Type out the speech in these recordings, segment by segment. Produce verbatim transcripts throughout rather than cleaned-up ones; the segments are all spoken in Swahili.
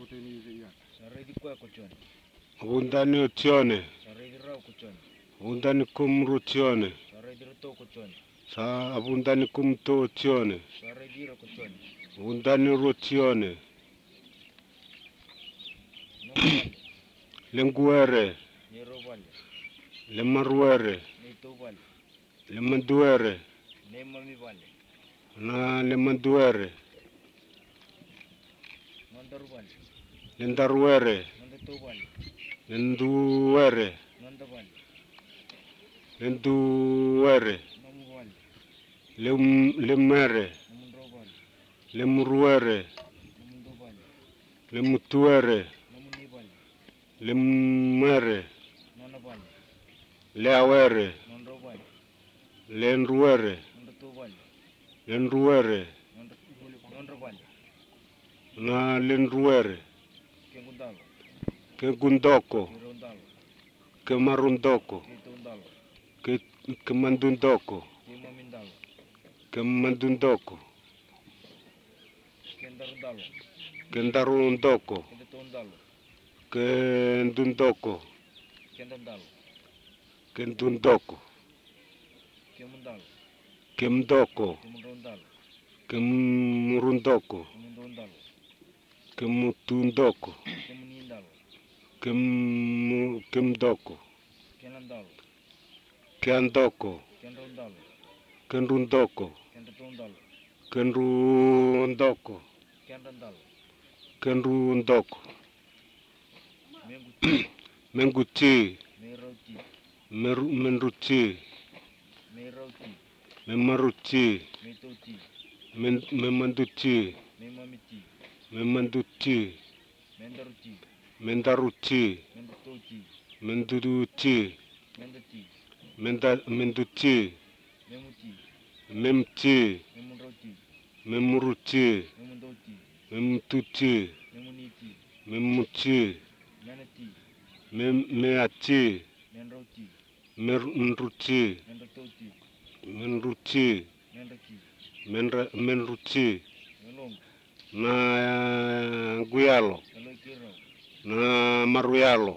Abundani otione. Abundani kumru tione. Sa abundani kumto tione. Abundani rotione. Lenguere. Lemaruere. Lemanduere. Na lemanduere. Lendaruere. Lenduere. Lenduere. Lem lemere. Lemruere. Lemutuere. Lemere. Leawere. Lenruere. Lenruere. Na lenruere. Ke gundoko. Ke marundoko. Ke ke mandundoko. Ke mandundoko. Ke ndarundoko. Ke ndundoko. Ke ndundoko. Ke mdoko. Ke murundoko. Ke mutundoko. Ke mu ke mdoko. Ke andoko. Ke ndundoko. Ke ndundoko. Ke ndundoko. Menguti. Meru menruti. Memaruti. Men memanduti. Memanduti. Mendaruti. Menduruti. Menda menduti. Memti. Memuruti. Memtuti. Memuti. Mem meati. Menruti. Menruti. Menra menruti. Na guyalo. Na maruyalo.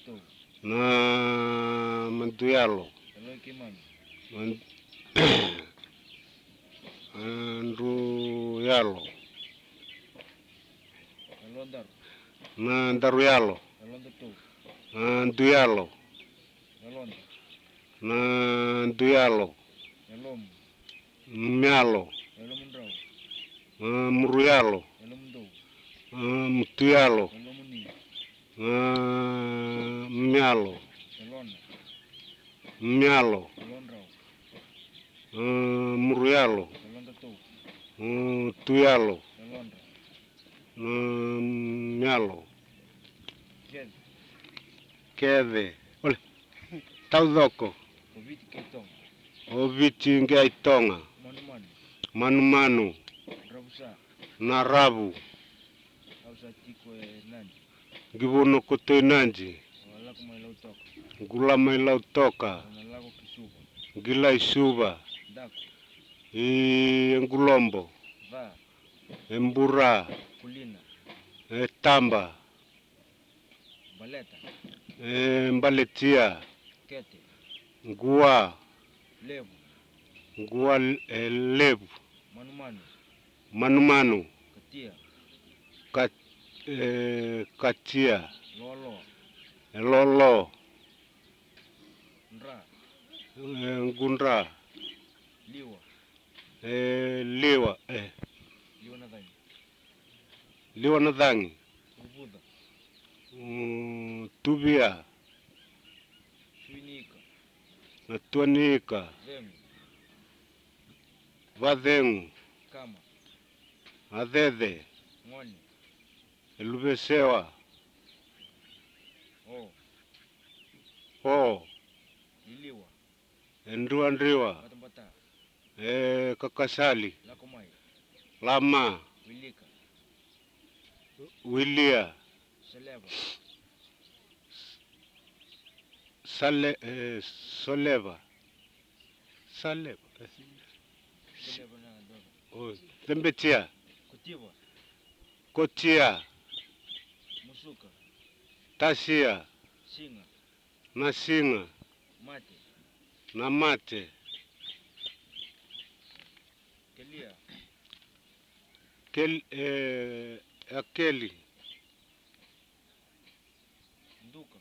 Na manduyalo. Andruyalo. Na ndaruyalo. Na nduyalo. Na nduyalo. Myalo. Na muruyalo. Na mutuyalo. Na myalo. Myalo. Na muruyalo. Na tuyalo. Na myalo. Keve. Ole. Taudoko. Oviti ngaitonga. Manu manu. Na rabu. Givono kote nanji. Gula mai lautoka. Gila isuba. I ngulombo. Embura. E tamba. E mbaletia. Ngua. Ngua e lebu. Manu manu. Kat e katia. E lolo. E ngundra. E liwa. E liwa nadhangi. Mm, tubia. Natuanika. Vadhengu. Adhedhe. Elubesewa. O. Endruandriwa. E kakasali. Lama. Wilia. Sale eh, soleva. Saleva. Oh, tembetia. Kotia. Suka. Tasia. Singa. Na singa. Mate. Na mate. Kelia. Kel, eh, akeli. Nduka.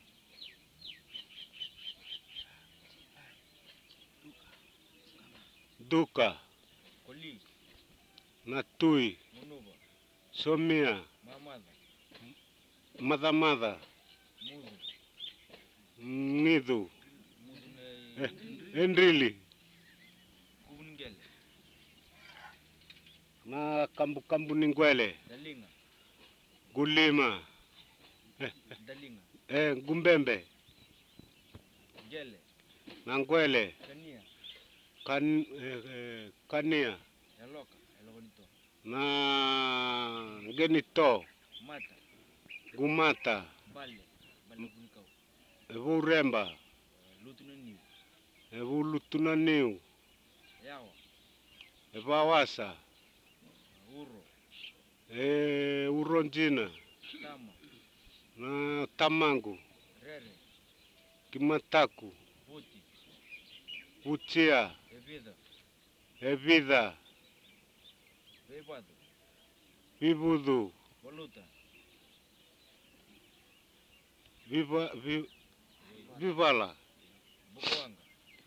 Duka. Koli. Na tui. Munuba. Somia. Mamada. Mada mada. Mudu. Ngidu. Mudu Eh, na Enrili. Kubungele. Na kambu kambu ningwele. Dalinga. Gulima. Dalinga. Eh, gumbembe. Gele. Na ngwele. Kania. Kan, eh, eh, kania. Yaloka. Yalokonito. Na genito. Mata. Gumata. Bale. Bale kunikau. Evu remba. Lutu na niu. Evu lutuna niu. Yawa. Evu awasa. Uro. E uronjina. Tama. Na tamangu. Rere. Kimataku. Puti. Utia. Evida. Evida. Bebado. Vivudu. Voluta. Viva, vi, vivala. Bukawanga.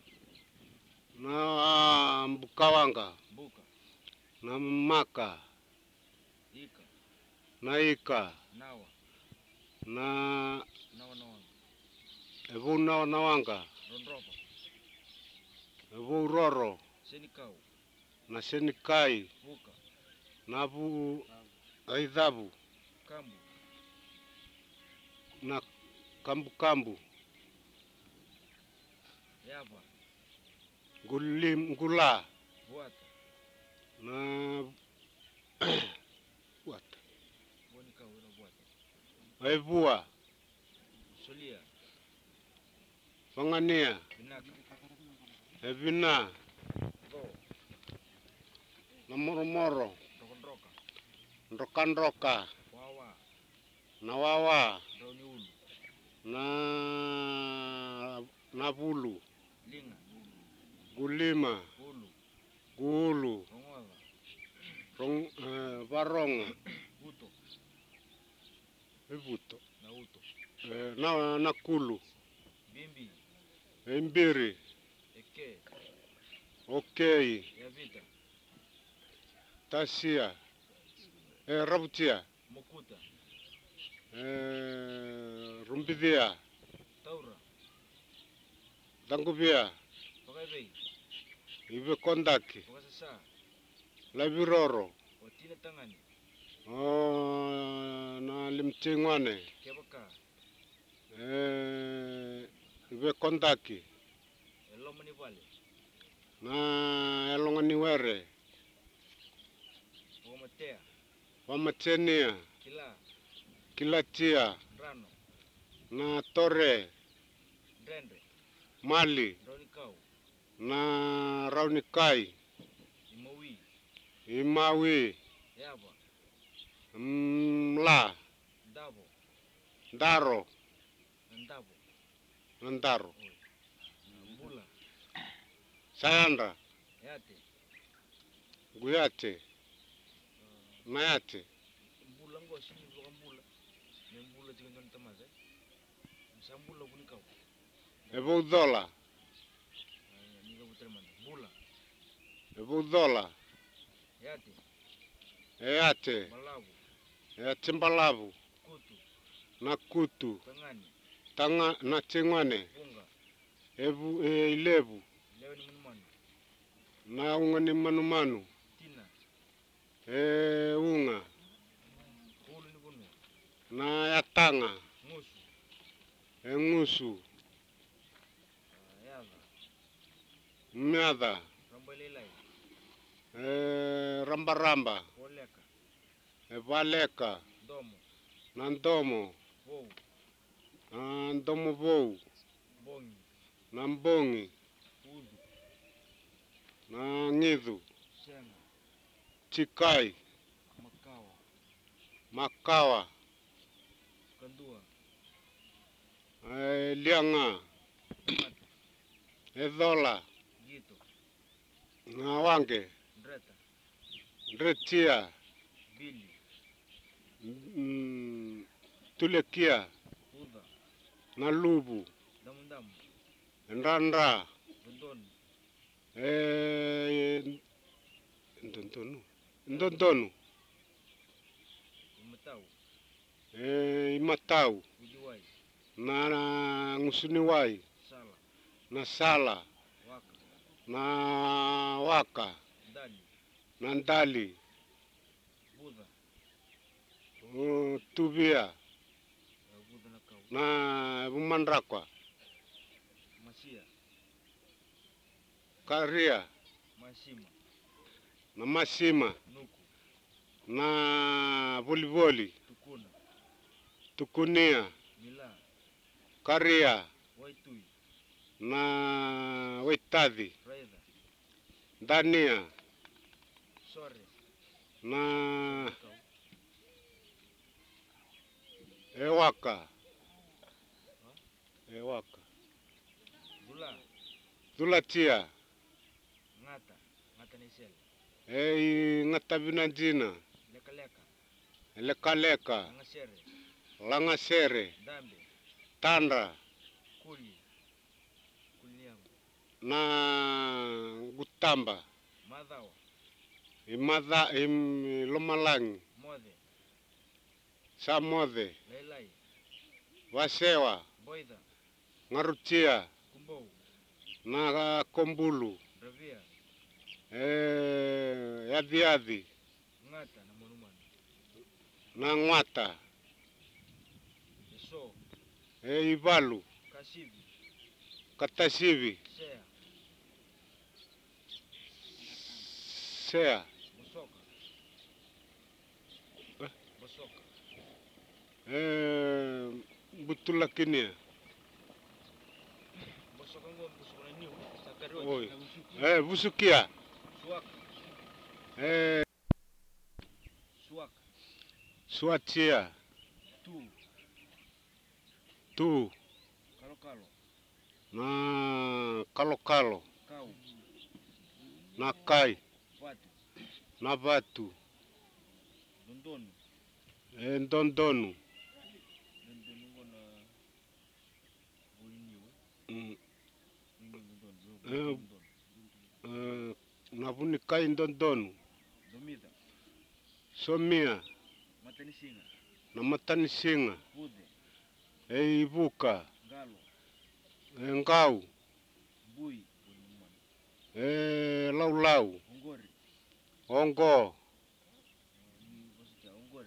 Na mbukawanga. Buka. Na maka. Ika. Na ika. Nawa. Na Nawa nawanga. evu na nawanga. Rondropa. Evu roro. Senikau. Na senikai. Buka. Na vu aidhabu. Kambu. Na kambu kambu. Yava. Gulim gula. Buata. Na buata. Bonikau ina buata. Evua. Solia. Fangania. Binaka. Evina. Go. Na moro moro. Rokondroka. Ndoka ndoka. Wawa. Na wawa. Rauni ulu. Na na vulu. Linga. Gulima. Ulu. Gulu. Rongoga. Rong, uh, varonga. Uto. Evuto. Na uto. Eh, na na kulu. Bimbi. Embiri. Eke. Okay. Yavita. Tasia. Eh, rabutia. Mokuta. Eh, rumbidhia. Taura. Dangubia. Pagavei. Ive kondaki. Pagasasa. Laviroro. Watina tangani. Oh, na limtingwane. Kebaka. Eh, ive kondaki. Elomani vale. Na elongani were. Wamatea. Wamatenia. Kila. Kilatia. Rano. Na tore. Drendre. Mali. Ronikau. Na raunikai. Imawi. Imawi. Yava. Mla. Davo. Daro. Ndavo. Ndaro. Mbula. Sayanda. Yate. Guyate. Mayate. Mbula ngo shini loka mbula. Ne mbula tingani tamaze. Msambula kunikau. Evo dola. Nika butermanda. Mbula. Evo dola. Yate. Eyate. Malavu. Eyatimbalavu. Kutu. Na kutu. Tangani. Tanga na tingwane. Bunga. Evu e, ilevu. Leo ni munumanu. Na unga ni manumanu. Tina. E, unga. Ulu ni bunu. Na yatanga. Musu. E, ngusu. Yava. Myadha. Rambalelai. E, ramba ramba. Oleka. E, valeka. Domo. Na ndomo. Vou. Na ndomo vou. Bongi. Na mbongi. Udu. Na ngidhu. Senga. Chikai. Makawa. Makawa. Kandua. eh, Lianga, Mata. Edola, Gito. Ngawange, Dreta. Dretia, Billy. mm, Tulekia, Uda. Nalubu, Damundamu. Ndandra, Dondon. eh, Ndondonu, Ndondonu, Umatau. eh, Imatau, Ujiwai. na Ngusuniwai, Sala. na Sala, Waka. na Waka, Dali. na Ndali, Buda. uh, Tubia, Buda na kau. na Bumandrakwa, Masia. Karia, Masima. na Masima, Nuku. na Volivoli, Tukuna. Tukunia, Mila. Karia, Waitui. na Waitadhi, Raida. Dania, Sore. na Kau. Ewaka, Ewaka, Dula. Dulatia, Ngata. Ngata nisel. eh, Ngatabinanjina, Leka leka. Lekaleka, Ngasere. Langasere, Dambe. Tanda, Kuli. Kuliamu. na Gutamba, Madhawa. Imadha, im Lomalangi, Mode. Samothe, Lailai. Wasewa, Boida. Ngarutia, Kumbau. na Kombulu, Ravia. eh, Yadhiadhi, Ngata na Monumano. na Ngwata, Eso. eh, Ivalu, Kasivi. Katasivi, Sea. Sea, Bosoka. Eh? Bosoka. eh, Butulakinia, Bosoka ngom bosoka na niu. Sakarot. Oi. Na usuki. eh, Busukia, Suaka. eh, Suaka. Suatia, Tu. Tu, Kalo kalo. na Kalokalo, Kau. na Kai, Watu. na Vatu, Dondonu. eh, Ndondonu, Dondonu ngona. Boliniu. mm, Dondonu. Eh. Dondonu. eh, na Vunikai Ndondonu, Domida. Somia, Matanisinga. na Matanisinga, Pude. eh, Ivuka, Galo. eh, Ngau, Bui. Bonumano. eh, Laulau, Ongori. Ongo, Ni bosika ongori.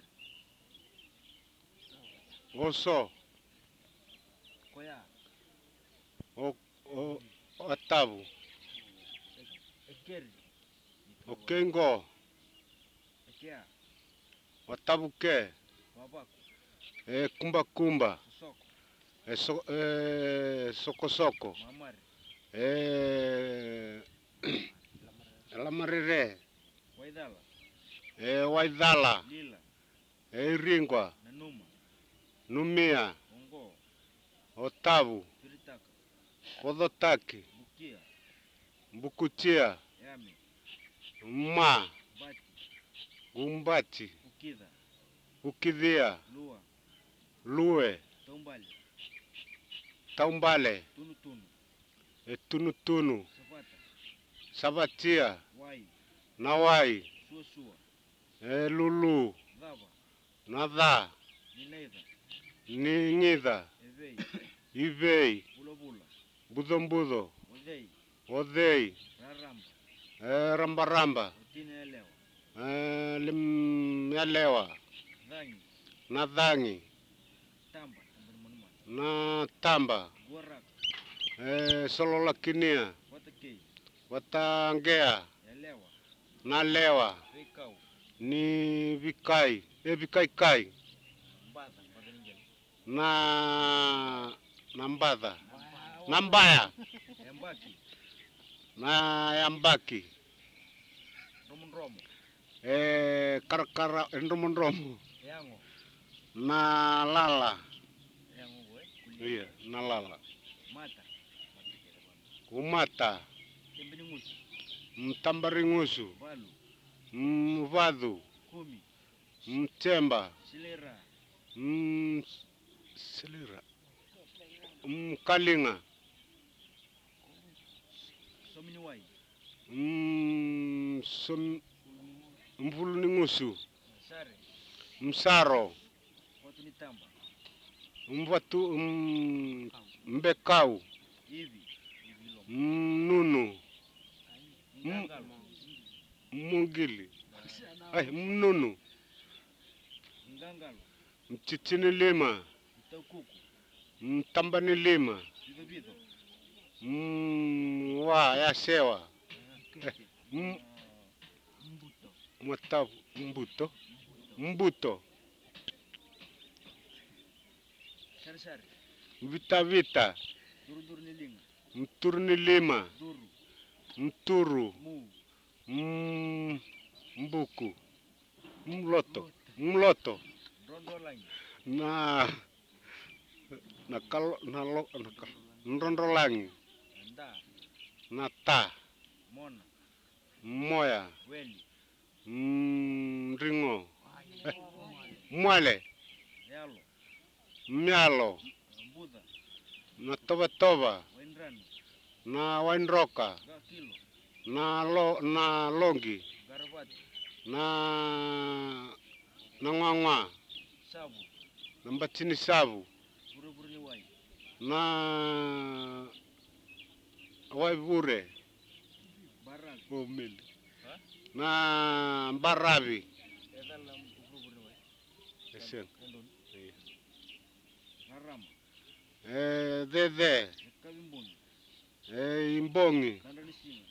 Oso, Koya. o, o, Atavu, Ekeri. Okengo, Ekea. Watavuke, Wabako. eh, Kumba Kumba, Sosoko. eh, so, eh, Soko Soko, Mamari. eh, Lamarere, Waidala. eh, Waidhala, Lila. eh, Iringwa, Nanuma. Numia, Ongo. Otavu, Piritaka. Odhotaki, Bukia. Mbukutia, Yami. Ma, Bati. Gumbati, Ukidha. Ukidhia, Lua. Lue, Tombali. Taumbale, Tunu tunu. eh, Tunutunu, Safata. Sabatia, Wai. Nawai, Sua sua. eh, Lulu, Dhava. Nadha, Ninaidha. Ningidha, Evei. Ivei, Bula bula. Budhombudho, Odhei. Odhei, Raramba. eh, Rambaramba, Otine elewa. eh, Limyalewa, Dhangi. Nadhangi, Tamba. Tamba ni Monumano. na Tamba, Guaraka. eh, Sololakinia, Watakei. Watangea, Elewa. na Lewa, Veikau. ni Vikai, eh, Vikai Kai, Mbadha. Mbadha ningele. na na Mbadha, na Mbaya, Embaki. na Yambaki, Romun romo. eh, Karakara, Ndromo Ndromo, Yango. nalala. Yang gue kuliah. Iya, nalala. Mata. Umata, Tembeningus. mtambaringusu, Balu. mvadhu, Kumi. mtemba, Silera. msilira, mkalinga, Sominiwai. msom, mvuluningusu, Sare. msaro, Watu nitamba. mvatu, m- mbekau, Hivi. Hivi lo. mnunu, Ngangalo. mungili, ay, mnunu, Ngangalo. mchitinilima, Mtaukuku. mtambanilima, Vido vido. mwa yasewa, m- Mbuto. mwata mbuto, mbuto, Sare sare. vita vita, Duru duru nilinga. mturnilima, Duru. mturu, Mu. m- mbuku, mloto, mloto, Rondo langi. na na kalo na lo na kal- ndondolangi, Nda. na ta, Mona. moya, Weli. mringo, eh, mwale, Yalo. myalo, Mbuda. na toba toba, Wendrani. na wainroka, Gakilo. na lo na longi, Garavati. na na ngwangwa, Sabu. na mbatini sabu, Buru buru ni wai. na waivure, Barang. omili, Ha? na mbarabi, Edal lam buru buru ni wai. esen, Kandun. Narama. eh, dede, Kabimbun. eh, imbongi, Kandani singa.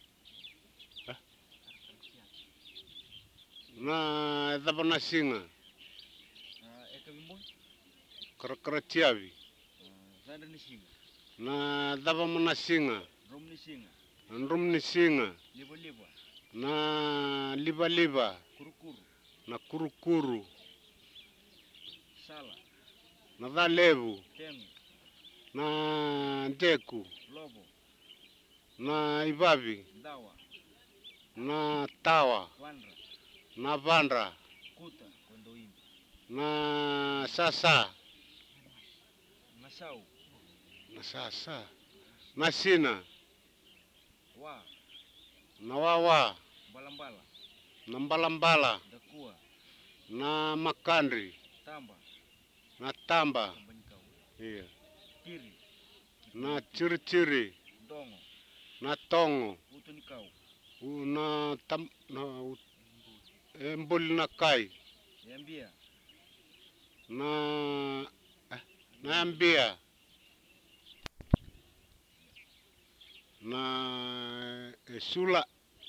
na dhabana singa, Ah, ekabimbun. karakaratiavi, Zandani singa. na dhabamana singa, Romni singa. ndrumni singa, Liba liba. na liba liba, Kurukuru. na kurukuru, Sala. na dhalevu, Tengu. na ndeku, Lobo. na ivavi, Dawa. na tawa, Wandra. na vandra, Kuta. Kondo imbi. na sasa, Nasau. na sasa, na sina, Wa. na wawa, Balambala. na mbalambala, Dakua. na makandri, Tamba. na tamba, Tambanyikau. iya, Tiri. na chirichiri, Dongo. na tongo, Utunikau. u- na tam, na u- eh, mbuli na kai, Yambia. na eh, na ambia, na eh, sula,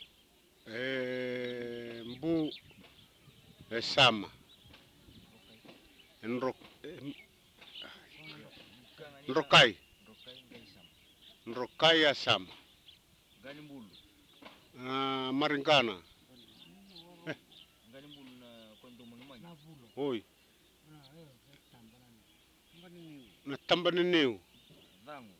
eh, mbu, eh, sama, nrok, eh, nrokai, Rokai ngai sama. nrokai ya sama, Gani mbulu. ah, maringana, Gani mbulu na kondo manumanya. oi, na tambani niu, Dhangu.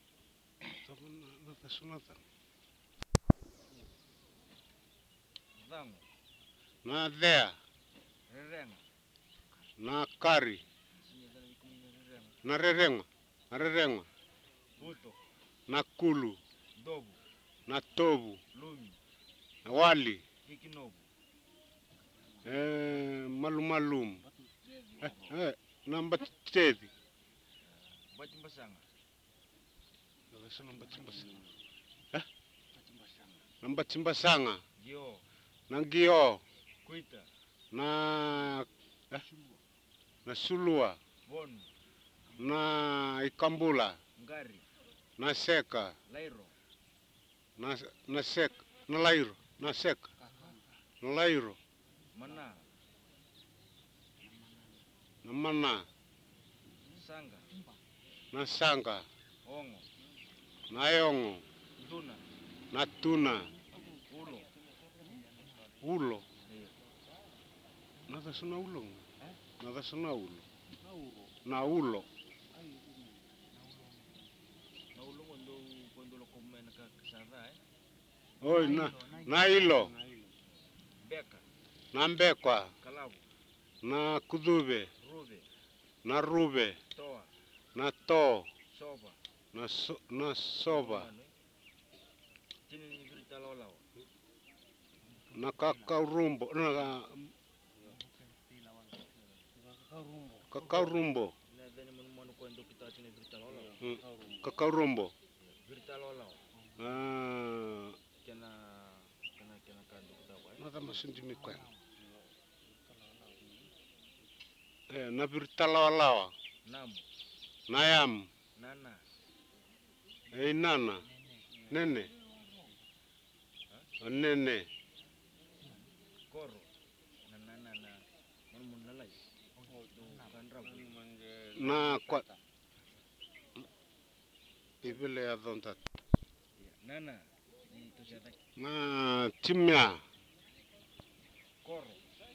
Dhangu. na dhea, Rerenga. na kari, Sinya dhala ikumi na rerenga. na rerenga, na rerenga, Buto. na kulu, Dobu. na tobu, Lumi. na wali, Hikinobu. eh, malumalum, eh, eh, na mbatitedi, Batimbasanga. na mbachimbasanga, Gio. na ngio, Kuita. na eh, na sulua, Bonu. na ikambula, Ngari. na seka, Lairo. na na seka, na lairo, na seka, na lairo, Mana. na mana, Sanga. na sanga, Ongo. na yongo, Duna. na tuna, Ulo. ulo, Eh. na tasuna ulo, Eh? Navasa naulo. Nauro. Naulo. Ai ume. Naulo quando quando lo come na kasada eh. Oi, na, na Nailo. ilo. Beka, Na mbekwa. kalabu, Na kudube. rube, Na rube. toa, Na to. soba. Na, so, na soba. Mano, eh. Tini ni virita lao lao. Na kakarumbo. Na Kakarumbo. kakarumbo. Na dhani manu manu quando kita tini virita lao lao. Mm, Kakarumbo. kakarumbo. Virita lao lao. Ah, Kena kena kena kando kita wa. eh. nada masindi mikwena. Eh, na virtalawalawa. Namu, Na yam. nana, Eh, nana. Nene. Nene. koro, na nana na manu manu nalai. Tu kan rabu. Na kwa. Ibile ya dhonta. Nana, di tu siapa? Na timya. Koro,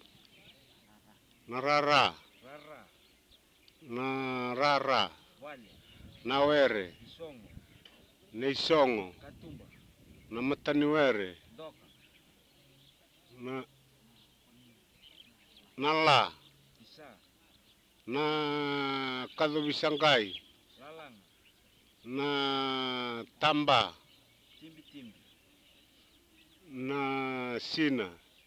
Na rara. rara, Na rara. wale, Na were. isongo, Na isongo. katumba, Na matani were. doka, Na. Na la. isa, Na kadhubisangai. lalanga, Na tamba. timbi timbi, Na sina.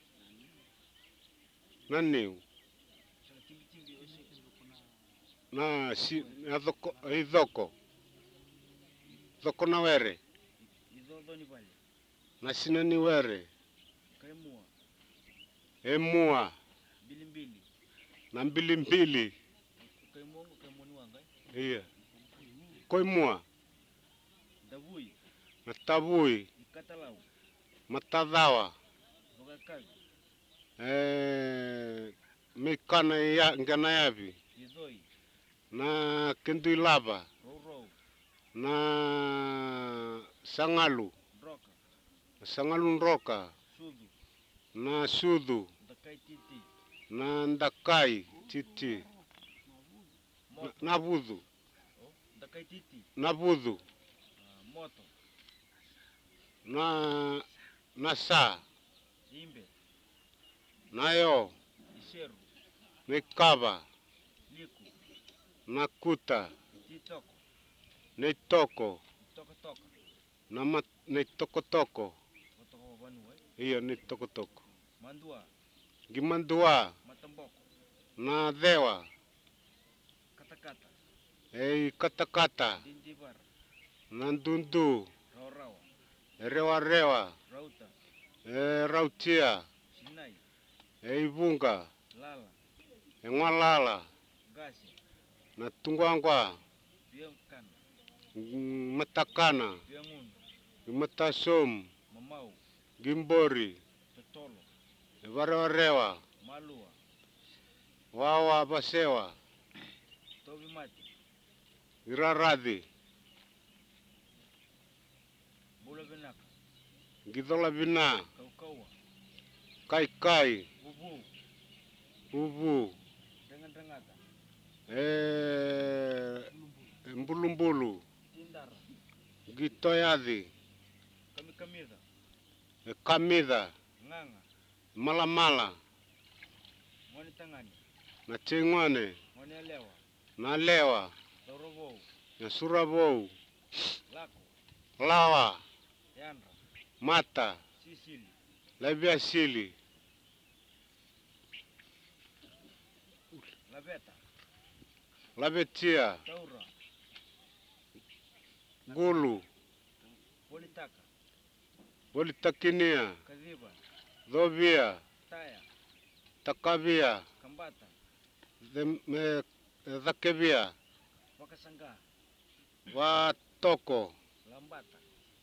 Na niu. sana timbi timbi ose. Na si na dhoko ai dhoko. Dhoko na were. Idodo ni vale, Na sina ni were. kaimua, Emua. bilimbili, Na mbili mbili. kaimongo kaimoni wanga, Iya. Koimua. davui, Na tabui. ikatalau, Matadhawa. vagakazi, Eh, mikana ya ngana yavi. idoi, Na kendilaba. rorou, Na sangalu. droka, Sangalu nroka. sudu, Na sudu. dakai titi, Na ndakai titi. Na, moto, na vudu. oh, dakai titi, Na vudu. ah, moto, Na na sa. imbe, Nayo. iseru, Nikava. liku, Na kuta. titoko, Nitoko. toka toka, Na mat, nitokotoko. otoko vanua, Iya nitokotoko. mandua, Gimandua. matamboko, Na dewa. katakata, Ei katakata. dindibar, Na ndundu. raurawa, Rewa rewa. rauta, E rautia. sinai, Ei vunga. lala, E ngwalala. gasi, Na tungwangwa. biangkana, Mm, matakana. biangun, Matasum. mamau, Gimbori. totolo, E warewa rewa. malua, Wawa basewa. tobi mati, Iraradhi. bula benaka, Gidola bina. kaukaua, Kai kai. bubu, Ubu. dengan dengata, E mbulumbulu. tindara, Gitoyadhi. kami kamida, E kamida. nganga, Malamala. ngoni tangani, Na chingwane. ngoni alewa, Na lewa. dorobou, Na surabou. lako, Lawa. yandra, Mata. sisili, Labiasili. labeta, Labetia. taura, Gulu. politaka, Bolitakinia. kadhiba, Dhovia. taya, Takavia. kambata, Them- eh, Dhakevia. wakasanga, Watoko. lambata,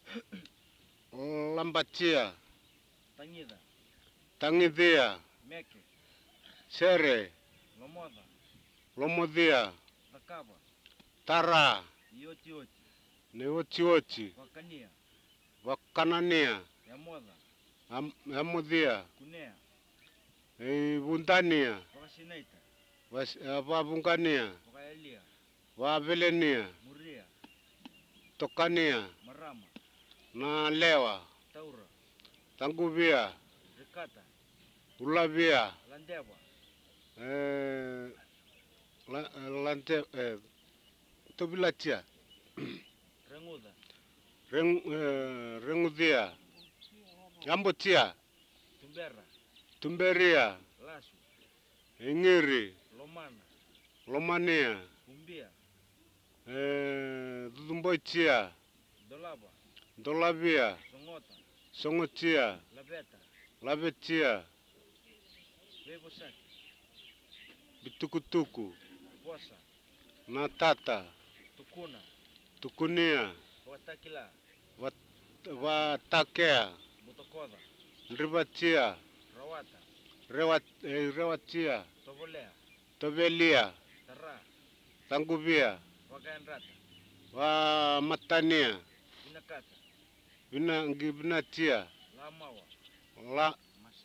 Lambatia. tangida, Tangidhia. meke, Sere. lomoda, Lomodhia. takaba, Tara. yoti yoti, Neochiochi. wakania, Wakanania. yamoda, Am- Amudhia. kunea, Eh, Vundania. wakasinaita, Vas- eh, vavungania, Wakaelia, vavelenia, Muria, tokania, Marama, na lewa, Taura, tanguvia, Rikata, ulavia, Landeva, eh, la, lante, eh, tobilatia, Renguda, reng, eh, rengudia, ambotia, Tumbera, tumberia, Lasu, ingiri, Lomana, lomania, Kumbia, eh, dudumboitia, Dolaba, dolavia, Songota, songotia, Labeta, lavetia, Vevosaki, bitukutuku, Posa, natata, Tukuna, tukunia, Watakila, vatakea, Mutokoda, ndrivatia, Rawata, rewa, eh, rewatia, Tovolea, tovelia, Tara, tanguvia, Wakaenrata, vamatania, Inakata, vina ngivinatia, Lamawa, la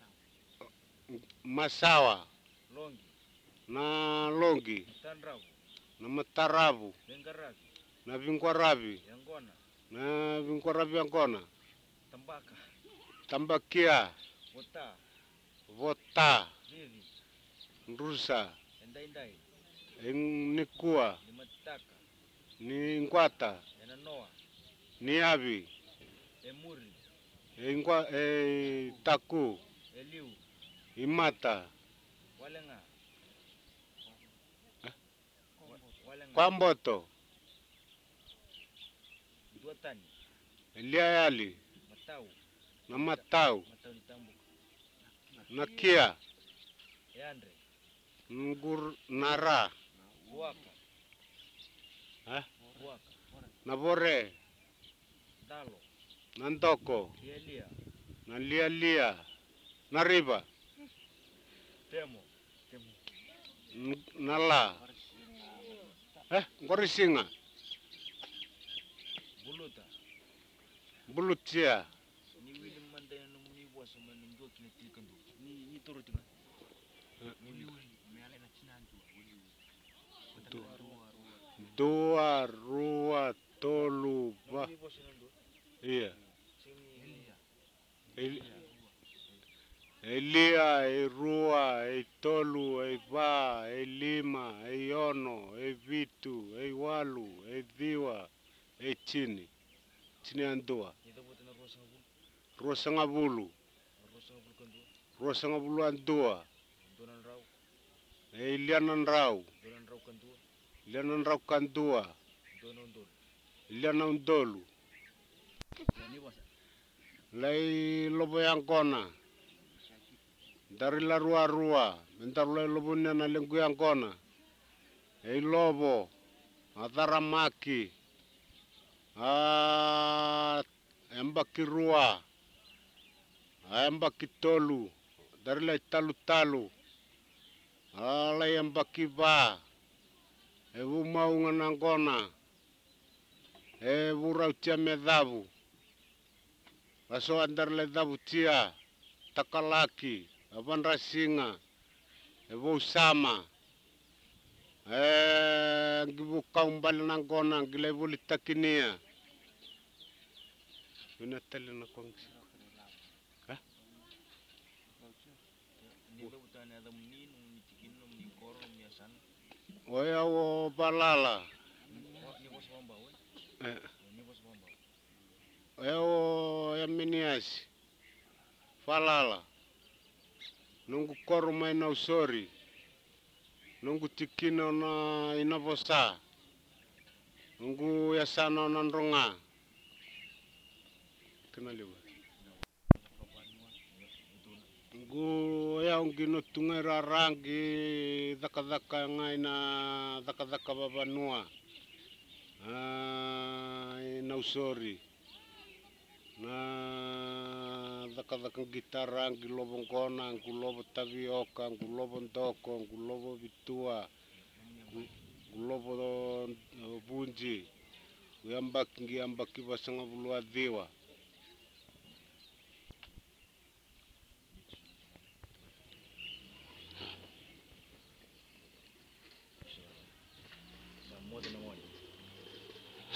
masawa, Longi, na longi, Tandravu, na mataravu, Bengaravi, na vingwaravi, Yangona, na vingwaravi angona, Tambaka, tambakia, Wota, vota, Vivi, nrusa, Endaindai, nikua, Nimataka, ni ngwata, Enanoa, ni avi, Emuri, ingwa e taku, Eliu, imata, Walenga, Eh? Wa- Walenga, kwamboto, Duatani, eliayali, Matau, na matau, Matau Nitambuka, na kia, Eandre, ngur nara, Buaka, eh? Buaka, na vore, Dalo, na ndoko, Kielia, na lialia, na riva, Temo, n- na la, eh? Ngorisinga, Buluta, bulutia, ni wili mandaya no muni waso man ndo kina tikandu. Ni ni toro tinga. Ni wili meale na chinantu wili. Du- Ruwa ruwa. dua, rua, tolu, va, Ni waso ndo. iya, Sini El- Elia, Erua, Eitolu, Eiva, Elima, Eiono, Evitu, Eiwalu, Eiviwa, Eichini, Chini Andua, ni tabo tena rosa ngabul. Rosangabulu, Rosa ngabul kandu. Rosangabulu Andua, Donan raw, Elianan Rau, donan raw kandu. Lianan Rau Kandua, Donan dol. Lianan Dolu, Ni wasa. Lai Lobo Yankona, dari la Rua Rua, Mentar Lai Lobo Nena Lengu Yankona, Ei Lobo, Ataramaki, Ah, Embaki Rua, Embaki Tolu, dari la Talu Talu, Ala Embaki Ba, Evu Maunga Nangona, Evu Rautia Medhavu, Laso andar le Dhavu Tia, Takalaki, Avan Rasinga, Evu Usama, Eh, Ngivu Kaumbali Nangona, Ngilevu Litakinia, Vinatali na kongsi. Ni tabo tani ada muni no muni tikin no muni koro no miasan. Oya wo balala. Ni waso bamba we. Eh, Ni waso bamba. oya wo yaminiasi. Falala. Nungu koro mai na usori. Nungu tikino na inavosa. Nungu yasano na ndronga. Kenali ba? Ngu ya ungino tungera rangi daka daka ngai na daka daka babanua. Ah, na usori. Na daka daka gitara ngi lobo ngona, ngu lobo tavioka, ngu lobo ndoko, ngu lobo vitua, ngu lobo uh, bunji. Uyambaki ngi ambaki basanga bulu adhiwa.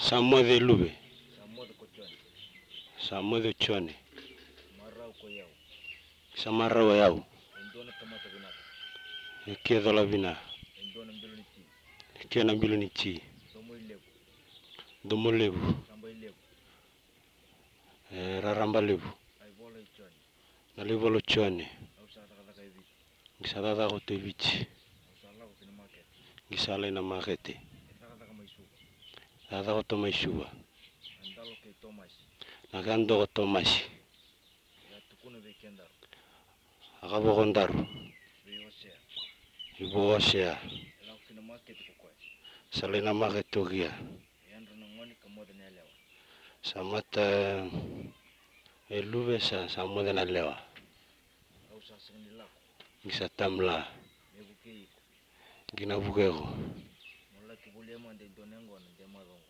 Samode lube. Samode ko choni. Samode choni. Marau ko yau. Samarau yau. Endona tamata binata. Eke dola bina. Endona mbilu ni chi. Eke na mbilu ni chi. Domo ilebu. Domo lebu. Samba ilebu. Eh, raramba lebu. Ai bola choni. Na lebu choni. Au sa ta ka vici. Gisada da ko te vici. Au sa la ko kina market. Gisala ina makete. Eta ka ka mai su. Dada ko to mai shuba. Andalo ke Thomas. Nagando ko Thomas. Ya tukuna be kendar. Akabo kondaru. Be osea. Ibo osea. Ela kina market ko kwa. Salina makete ogia. Yandro na ngoni ka moda ne lewa. Samata elube sa samoda na lewa. Au sa sini lako. Gisa tamla. Mebu ke iko. Gina bugego. Mola ki bulema de donengo na de madongo.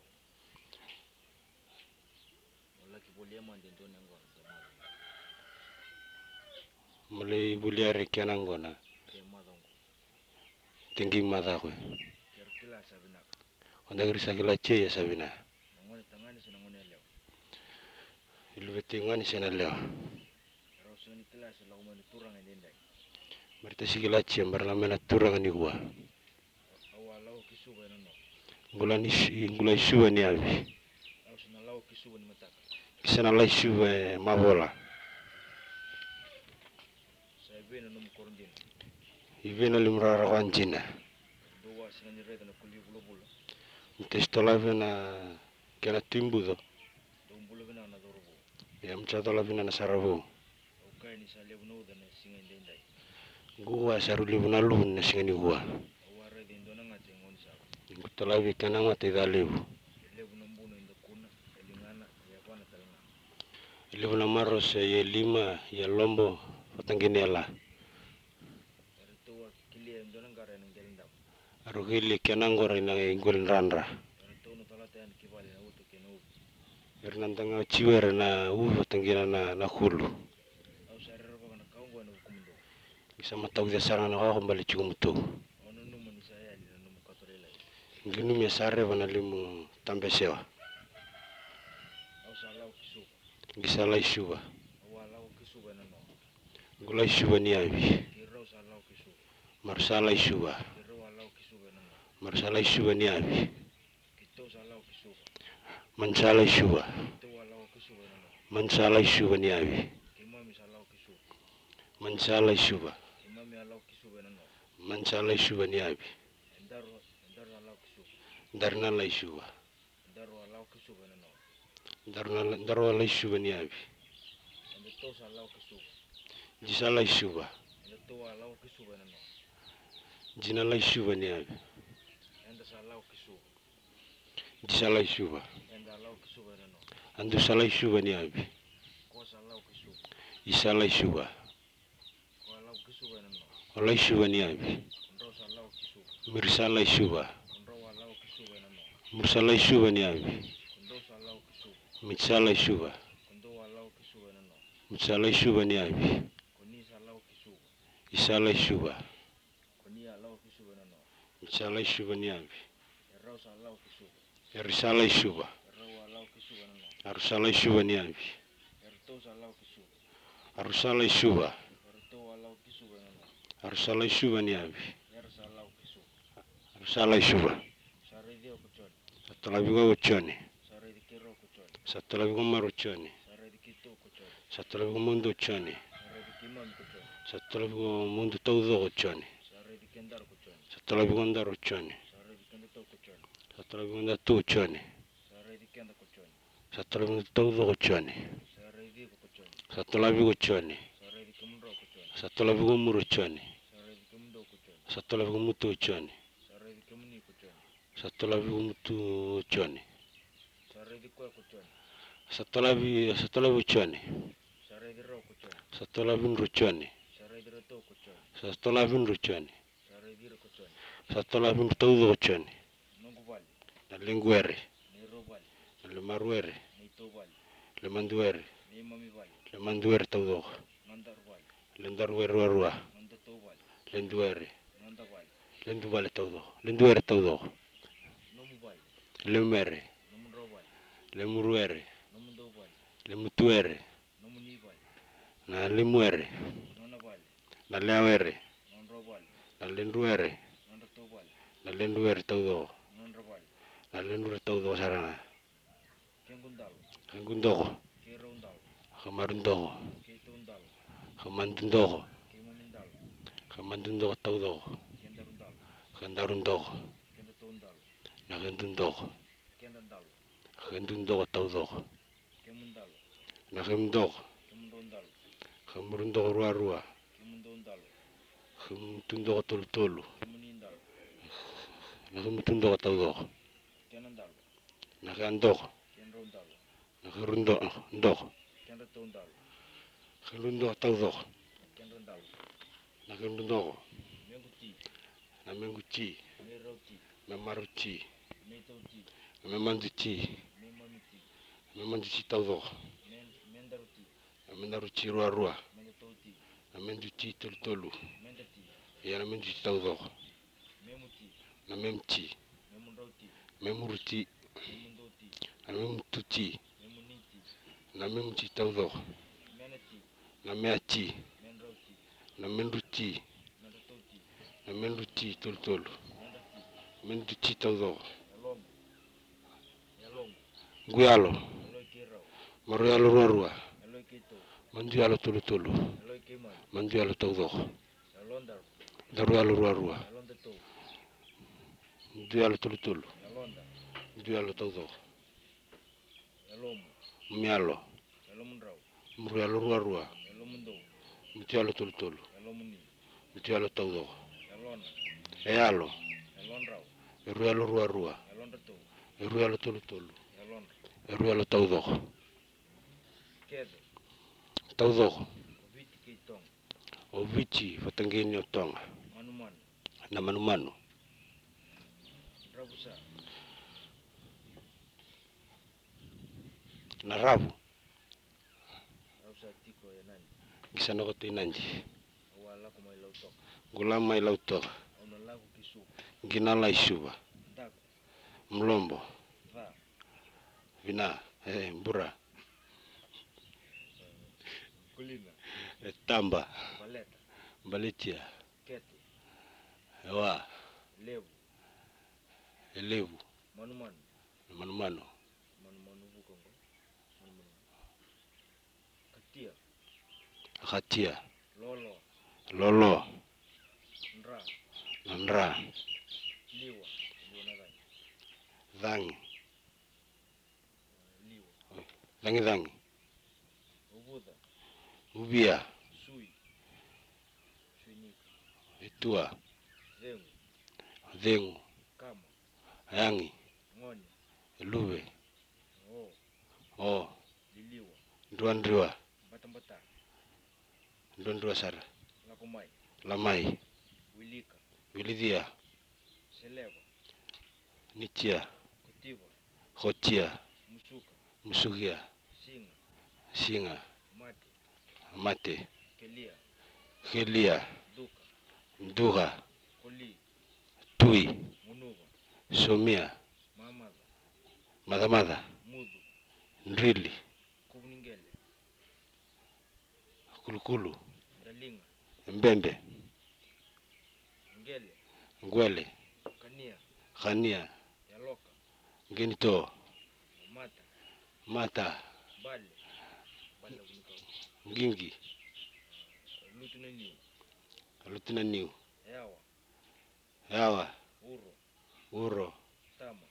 Mola ki bulema de donengo na de madongo. Mulai buliare kenangona. De madongo. Tingi madakwe. Ker kila sabina. Onda grisa kila che sabina. Ngoni tangani sina ngoni lewa. Ilube tingani sena lewa. Rosoni kila sila umani turang endendai. Merta sikila che marla mena turanga ni gua. Awalau kisuba no. Ngula ni ngula shuba ni abi. Au sina lau kisuba ni mataka. Kisana la shuba mabola. Saibena num korndin. Ivena limrara wanjina. Doa sina ni reda na kuli bulo bulo. Testola vena kena timbudo. Dum bulo vena na dorobo. Ya mchatola vena na sarabu. Okay ni sa lebu no da na singa endendai. Gua saru libu na lu na singani gua. Awara de ndona ngate ngon sa. Kutola vi kana ngate da libu. Lebu no mbuno inda kuna elingana ya kwana talanga. Libu na maros ye lima ya lombo patanginela. Erto kilia ndona ngara na gelindam. Arugili kana ngora na ingol randra. Erto no talata yan kibali na uto kenu. Ernandanga chiwere na u patangina na na khulu. Au sarero ba na kaungo na ukumundo. Bisa matau dia sarana ka kembali chigumutu. Ono no mani saya ali na no katorela. Nginu me sare bana limu tambesewa. Au salau kisuba. Gisala ishuba. Awalau kisuba na no. Gula ishuba ni abi. Kirau salau kisuba. Marsala ishuba. Kirau alau kisuba na no. Marsala ishuba ni abi. Kitau salau kisuba. Mansala ishuba. Kitau alau kisuba na no. Mansala ishuba ni abi. Kimami salau kisuba. Mansala ishuba. Kimami alau kisuba na no. Mansala ishuba ni abi. Endaro endaro alau kisuba. Darna la ishuba. Endaro alau kisuba na no. Darna darwa la ishuba ni abi. Endaro salau kisuba. Jisala ishuba. Endaro alau kisuba na no. Jina la ishuba ni abi. Enda salau kisuba. Jisala ishuba. Enda alau kisuba na no. Andu sala ishuba ni abi. Ko salau kisuba. Isala ishuba. Ko alau kisuba na no. Ola ishuba ni abi. Endaro salau kisuba. Mirsala ishuba. Endaro alau kisuba na no. Mursala ishuba ni abi. Endaro salau kisuba. Mitsala ishuba. Endaro alau kisuba na no. Mitsala ishuba ni abi. Koni salau kisuba. Isala ishuba. Koni alau kisuba na no. Mitsala ishuba ni abi. Erau salau kisuba. Erisala ishuba. Erau alau kisuba na no. Arusala ishuba ni abi. Erto salau kisuba. Arusala ishuba. Erto alau kisuba na no. Arusala ishuba ni abi. Er salau kisuba. Arusala ishuba. Sare dio kuchoni. Satola bigo uchoni. Sare di kero kuchoni. Satola bigo maruchoni. Sare di kito kuchoni. Satola bigo mundu uchoni. Sare di kimam kuchoni. Satola bigo mundu taudo uchoni. Sare di kendar kuchoni. Satola bigo ndar uchoni. Sare di kendato kuchoni. Satola bigo ndatu uchoni. Sare di kenda kuchoni. Satola bigo taudo uchoni. Sare di kuchoni. Satola bigo uchoni. Sare di kemro kuchoni. Satola bigo muru uchoni. Sare di kemdo kuchoni. Satola bigo mutu uchoni. Sare di kemni kuchoni. Satola bigo mutu uchoni. Sare di kwa kuchoni. Satola bi satola bi uchoni. Sare di ro kuchoni. Satola bin ruchoni. Sare di roto kuchoni. Satola bin ruchoni. Sare di ro kuchoni. Satola bin taudo uchoni. Nungu vali. Na linguere. Ni ro vali. Le maruere. Ni to vali. Le manduere. Ni mami vali. Le manduere taudo. Nandar vali. Le ndaruere warua. Nanda to vali. Le nduere. Nanda vali. Le nduale taudo. Le nduere taudo. Nomu vali. Le mere. Nomu ro Lemuruere. Nomundo vale. Lemutuere. Nomuni vale. Na limuere. Nona vale. Na leawere. Nonro vale. Na lenduere. Nonro to vale. Na lenduere taudo. Nonro vale. Na lenduere taudo sarana. Kengundalo. Kengundoko. Kerundalo. Kamarundoko. Ketundalo. Kamandundoko. Kemumindalo. Kamandundoko taudo. Kendarundalo. Kandarundoko. Kendatundalo. Na kendundoko. Kendandalo. Kendundoko taudo. Kemundalo. Na kemundoko. Kemundondalo. Kemurundoko rua rua. Kemundondalo. Kemutundoko tolu tolu. Kemunindalo. Na kemutundoko taudo. Kenandalo. Na kendoko. Kenrondalo. Na kerundoko. Ndoko. Kendatundalo. Kerundoko taudo. Kenrondalo. Na kerundoko. Menguti. Na menguchi. Merauti. Memaruchi. Metauti. Memanduchi. Memanuti. Memanduchi taudo. Men mendaruti. Menaruchi rua rua. Mendatauti. Na menduchi tolu tolu. Mendati. Ya na menduchi taudo. Memuti. Na memchi. Memunrauti. Memuruchi. Memundoti. Na memutuchi. Memuniti. Na memchi taudo. Menati. Na meachi. Menrauti. Na menruchi. Mendatauti. Na menruchi tolu tolu. Mendati. Menduchi taudo. Yalom. Yalom. Guyalo. Eloi kirau. Maruyalo rua rua. Eloi kito. Manduyalo tolu tolu. Eloi kiman. Manduyalo taudo. Yalondar. Daruyalo rua rua. Yalondato. Manduyalo tolu tolu. Yalonda. Manduyalo taudo. Yalom. Mialo. Yalomunrau. Muruyalo rua rua. Yalomundo. Mutialo tolu tolu. Yalomuni. Mutialo taudo. Yalona. Eyalo. Yalonrau. Eruyalo rua rua. Yalondato. Eruyalo tolu tolu. Yalonra. Eruyalo taudo. Kedo. Taudo. Viti kitong. Ovichi fatangeni otonga. Manuman. Na manumanu. Rabusa. Na rabu. Rabusa tiko ya nani. Gisana koto inanji. Awala kumai lautok. Gulama ilauto. Ona lagu kisu. Ginala isuba. Daku. Mlombo. Va. Vina. Eh, mbura. Kulina. Tamba. Valeta. Mbalitia. Ketu. Ewa. Levu. Elevu. Manuman. Manumano. Manumanu bukongo. Manumanu. Katia. Akatia. Lolo. Lolo. Nra. Nandra. Liwa. Liwa nadani. Dhangi. Liwa. Dhangi dhangi. Ubuda. Ubia. Sui. Suinika. Itua. Zengu. Dhengu. Kama. Yangi. Ngoni. Luwe. O. O. Liliwa. Ndruandriwa. Batambata. Ndruandriwa sara. Lakumai. Lamai. Wilika. Wilidhia. Seleva. Nichia. Kutiva. Khochia. Musuka. Musugia. Singa. Singa. Mate. Mate. Kelia. Helia. Duka. Nduga. Koli. Tui. Munuva. Somia. Mamada. Madhamada. Mudu. Ndrili. Kubningele. Kulukulu. Ndalinga. Mbembe. Ngele. Ngwele. Kania. Khania. Yaloka. Ngenito. Mata. Mata. Bale. Bale kunikau. Ngingi. Lutuna niu. Lutina niu. Yawa. Yawa. Uro. Uro. Tama.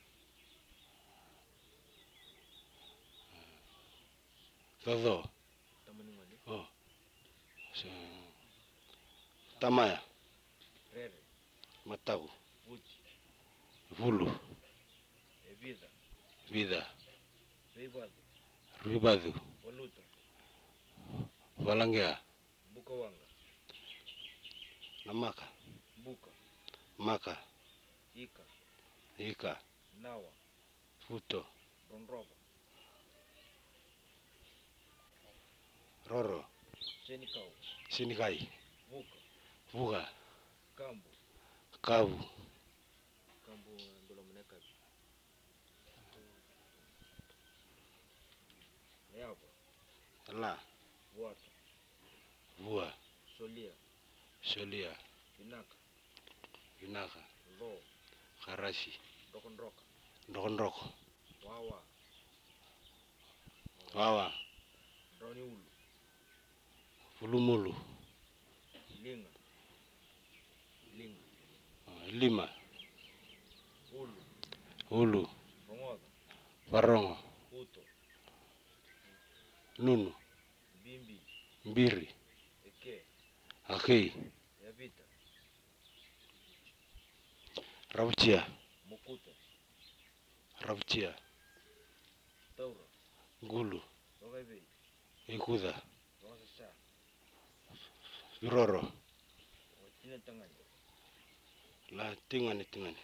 Thodo. Tama ni ngale. Oh. So, Tamaya. Rere. Matagu. Uchi. Vulu. Evida. Vida. Ribadu. Ribadu. Waluta. Valangea. Bukawanga. Namaka. Buka. Maka. Ika. Ika. Nawa. Futo. Ronroba. Roro. Senikau. Sinikai. Vuka. Vuga. Kambu. Kavu. Kambu ndola muneka. La. Vuato. Vua. Solia. Solia. Vinaka. Vinaka. Lo. Karashi. Ndokondroka. Ndokondroko. Wawa. Wawa. Ndoni ulu. Fulumulu. Linga. Linga. Lima. Ulu. Ulu. Rongoda. Varongo. Uto. Nunu. Bimbi. Mbiri. Eke. Akei. Yavita. Ravuchia. Mukuta. Ravuchia. Taura. Gulu. Rogaive. Ikuda. Rosasa. Viroro. Watina tangani. La tingani tingani.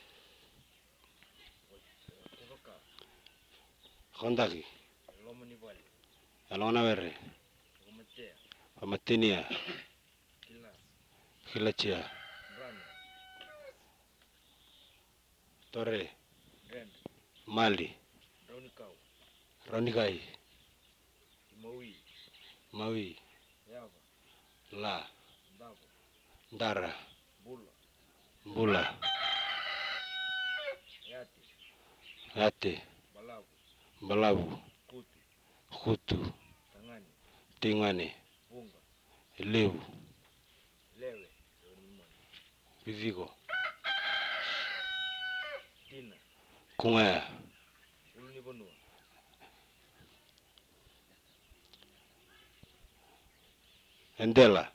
Kuroka. Kondaki. Lomani vale. Alona vere. Gomatea. Amatinia. Kila. Hilachia. Brana. Tore. Grand. Mali. Raunikau. Ronikai. Imaui. Maui. Yava. La. Ndavo. Ndara. Bula. Mbula. Yati. Ate. Balavu. Balavu. Kutu. Kutu. Tangani. Tingani. Bunga. Levu. Lewe. Lewenimani. Vivigo. Tina. Kungaya. Ulunibonua. Endela.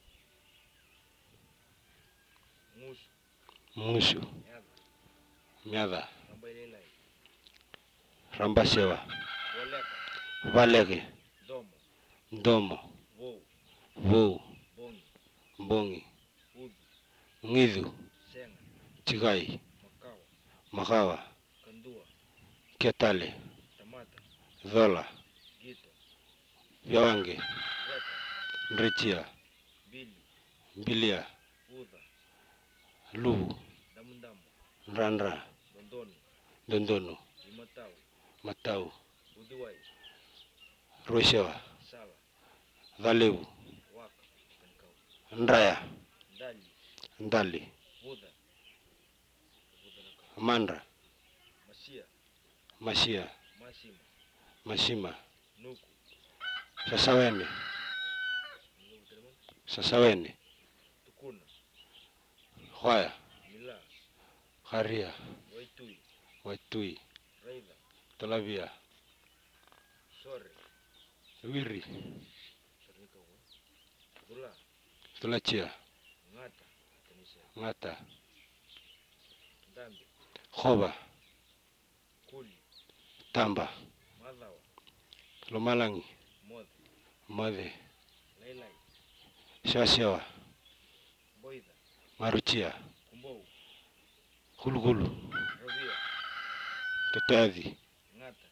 Musu. Musu. Yava. Miada. Rambailelai. Rambasewa. Woleka. Valege. Domo. Ndomo. Vou. Vou. Bongi. Mbongi. Udu. Ngidu. Senga. Chigai. Makawa. Makawa. Kandua. Ketale. Tamata. Zola. Gito. Vyawange. Reta. Nrechia. Bili. Mbilia. Udha. Lubu. Damundamu. Nrandra. Dondoni. Dondono. Imatau. Matau. Udiwai. Roishewa. Sala. Dhalevu. Waka. Kankau. Ndraya. Ndali. Ndali. Buddha. Buddha naka. Mandra. Masia. Mashia. Masima. Mashima. Nuku. Sasawene. Nuku telemon. Sasawene. Tukuna. Hwaya. Mila. Haria. Waitui. Waitui. Raida. Talavia. Sore. Wiri. Sarnika uwe. Dula. Tulachia. Ngata. Kanisa. Ngata. Dambi. Khoba. Kuli. Tamba. Madhawa. Lomalangi. Modhi. Mothe. Lailai. Shashewa. Boida. Maruchia. Kumbou. Hulugulu. Rovia. Teteadhi. Ngata.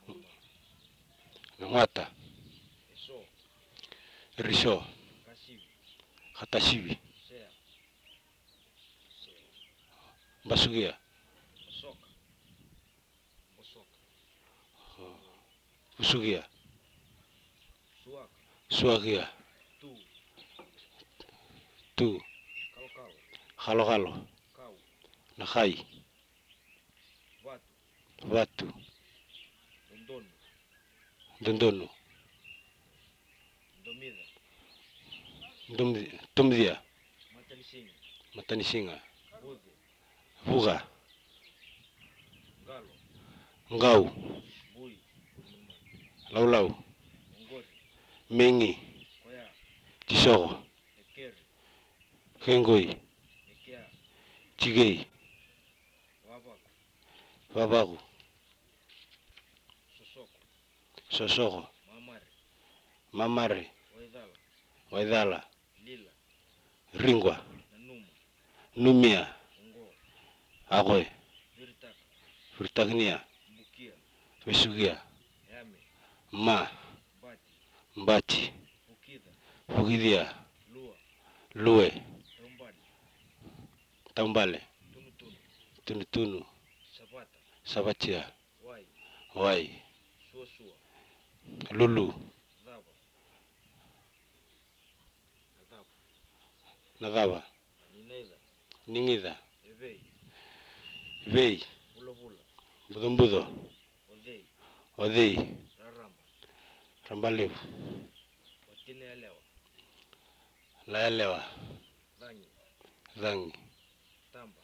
Ngata. Eso. Risho. Kashivi. Hatashivi. Sea. Sea. Basugia. Bosoka. Bosoka. Usugia. Suaka. Suagia. Tu. Tu. Kalokalo. Halo halo. Kau. Nahai. Vatu. Watu. Dondonu. Dondono. Domida. Ndumdi- Tumdia. Matalisinga. Matanishinga. Budhi. Vuga. Galo. Ngau. Bui. Laulau. Ngori. Mengi. Koya. Chisogo. Ekeri. Hengoi. Ekea. Chigei. Wabaku. Vabagu. Sosoko. Sosoko. Mamari. Mamare. Waidhala. Waidhala. Lila. Ringwa. Nanuma. Numia. Ungo. Agoe. Viritaka. Furtagnia. Mbukia. Vesugia. Yame. Ma. Bati. Mbati. Ukida. Fugidia. Lua. Lue. Tombadi. Tambale. Tunutunu. Tunutunu. Sabata. Sabatia. Wai. Wai. Suasua. Lulu. Dhava. Nadava. Nineza. Ningida. Evei. Vei. Bula bula. Budumbudo. Odei. Odei. Raramba. Rambalivu. Watine elewa. Laelewa. Dhangi. Dhangi. Tamba.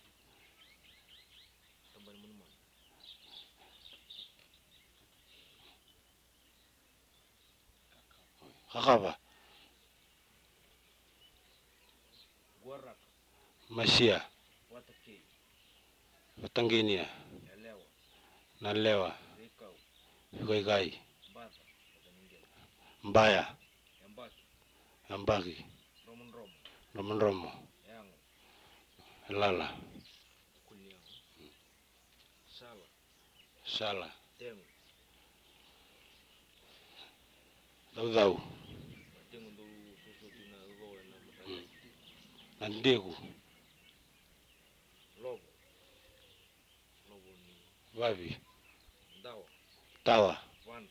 Tamba ni mwana. Kakava. Guaraka. Masia. Watake. Watanginia. Elewa. Nalewa. Rekau. Goigai. Bata. Wataningela. Mbaya. Yambaki. Ambagi. Romon romo. Roman Romo. Yango. Lala. Kuliango. Sala. Sala. Tengu. Dau dau. Tengu ndo susuti na ugoe na mutaya. Nandegu. Lobo. Lobo ni. Vavi. Dawa. Tawa. Wanda.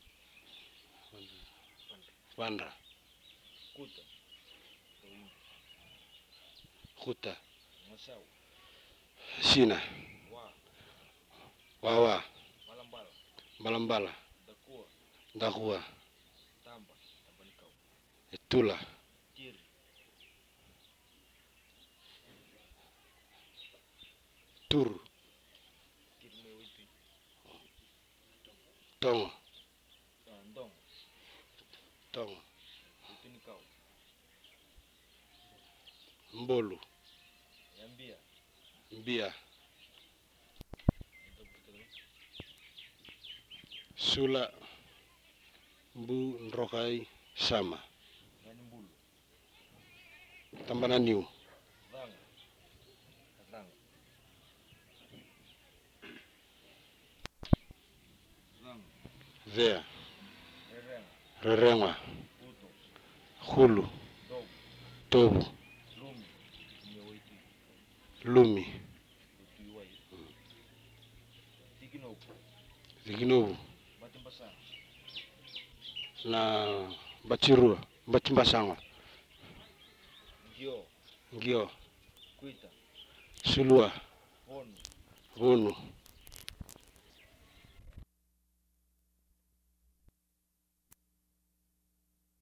Wandra. Kuta. Tawimbi. Kuta. Masau. Sina. Wa. Wawa. Malambala. Malambala. Dakua. Dakua. Tamba. Tambanikau. Etula. Tiri. Tur. Tiri mewipi. Tongo. Ndong. Tongo. Wipinikau. Mbolu. Yambia. Mbia. Sula. Mbu Nrokai Sama. Nani mbulu. Tambana Niu. Dhanga. Dhanga. Dhanga. There. Rerenga. Rerenga. Uto. Hulu. Dobu. Tobu. Lumi. Mewipi. Lumi. Utuiwai. Tikinobu. Ziginobu. Batimbasana. Na Bachirua. Bachimbasanga. Gio. Ngio. Kuita. Sulua. Vonu. Vunu.